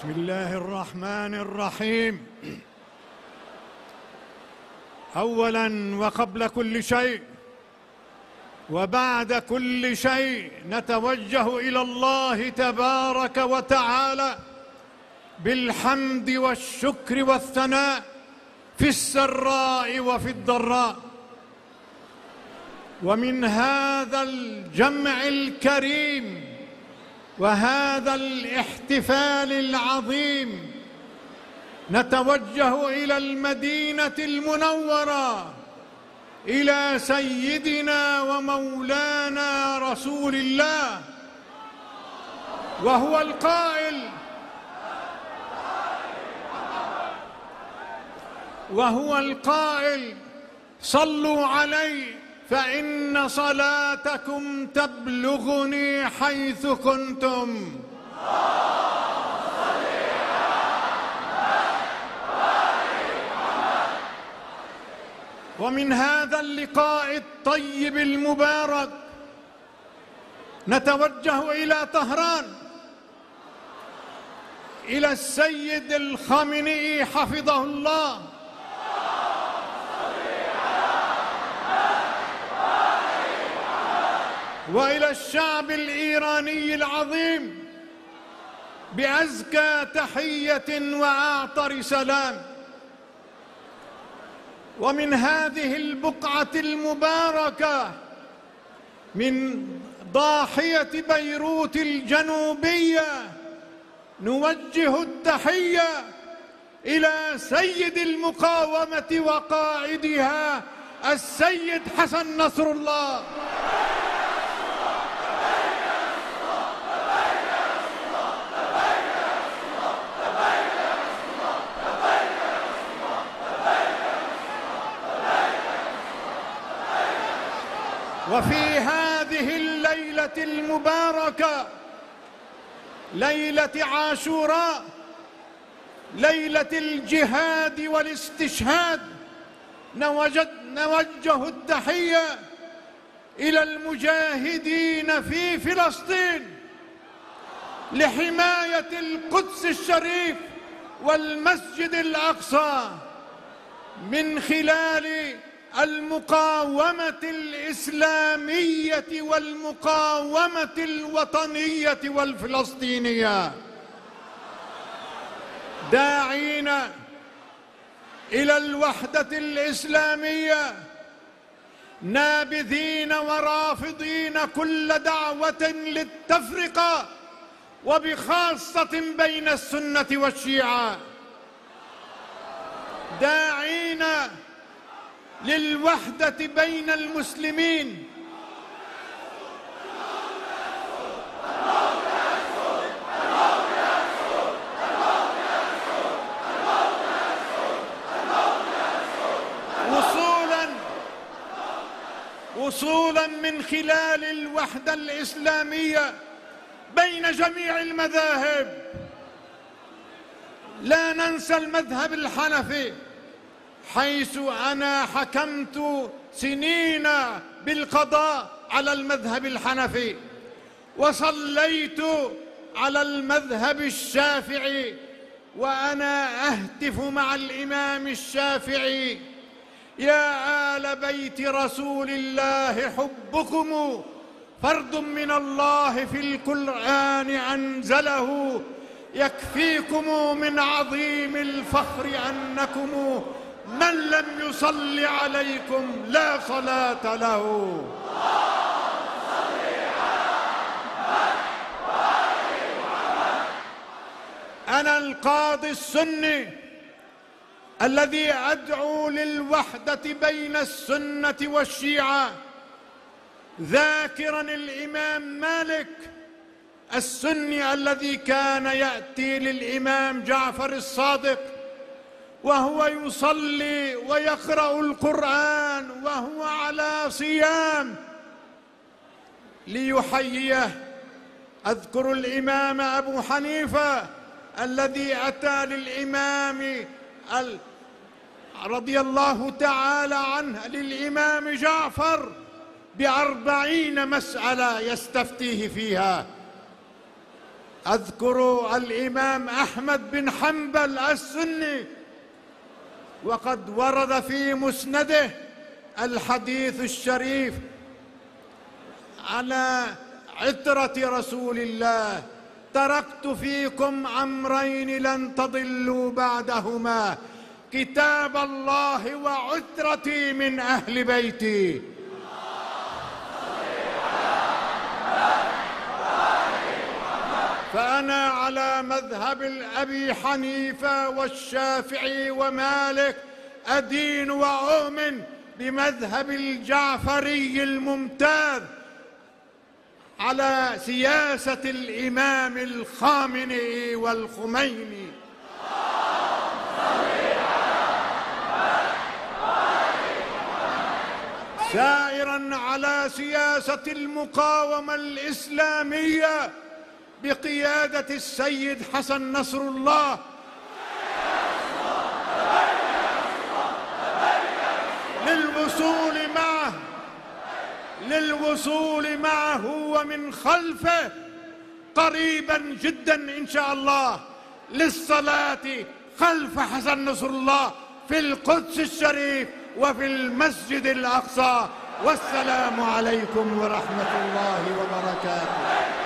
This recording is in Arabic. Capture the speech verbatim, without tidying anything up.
بسم الله الرحمن الرحيم. أولاً وقبل كل شيء وبعد كل شيء نتوجه إلى الله تبارك وتعالى بالحمد والشكر والثناء في السراء وفي الضراء. ومن هذا الجمع الكريم وهذا الاحتفال العظيم نتوجه إلى المدينة المنورة، إلى سيدنا ومولانا رسول الله، وهو القائل وهو القائل صلوا علي فإن صلاتكم تبلغني حيث كنتم. ومن هذا اللقاء الطيب المبارك نتوجه إلى طهران، إلى السيد الخامنئي حفظه الله، وإلى الشعب الإيراني العظيم بأزكى تحية وأعطر سلام. ومن هذه البقعة المباركة من ضاحية بيروت الجنوبية نوجه التحية إلى سيد المقاومة وقائدها السيد حسن نصر الله. وفي هذه الليلة المباركة، ليلة عاشوراء، ليلة الجهاد والاستشهاد، نوجه التحية إلى المجاهدين في فلسطين لحماية القدس الشريف والمسجد الأقصى من خلال المقاومة الإسلامية والمقاومة الوطنية والفلسطينية، داعين إلى الوحدة الإسلامية، نابذين ورافضين كل دعوة للتفرقة، وبخاصة بين السنة والشيعة، داعين للوحدة بين المسلمين، وصولا وصولا من خلال الوحدة الإسلامية بين جميع المذاهب. لا ننسى المذهب الحنفي، حيث أنا حكمت سنين بالقضاء على المذهب الحنفي، وصليت على المذهب الشافعي، وأنا أهتف مع الإمام الشافعي: يا آل بيت رسول الله حبكم فرض من الله في القرآن أنزله، يكفيكم من عظيم الفخر أنكم من لم يصل عليكم لا صلاة له. أنا القاضي السني الذي أدعو للوحدة بين السنة والشيعة، ذاكرا الإمام مالك السني الذي كان يأتي للإمام جعفر الصادق وهو يصلي ويقرأ القرآن وهو على صيام ليحييه. أذكر الإمام أبو حنيفة الذي أتى للإمام رضي الله تعالى عنه للإمام جعفر بأربعين مسألة يستفتيه فيها، أذكر الإمام أحمد بن حنبل السني وقد ورد في مسنده الحديث الشريف على عترة رسول الله: تركت فيكم أمرين لن تضلوا بعدهما، كتاب الله وعترتي من أهل بيتي. فأنا على مذهب أبي حنيفة والشافعي ومالك أدين وأؤمن بمذهب الجعفري الممتاز على سياسة الإمام الخامنئي والخميني. سائراً على سياسة المقاومة الإسلامية بقيادة السيد حسن نصر الله، للوصول معه للوصول معه ومن خلفه قريباً جداً إن شاء الله للصلاة خلف حسن نصر الله في القدس الشريف وفي المسجد الأقصى. والسلام عليكم ورحمة الله وبركاته.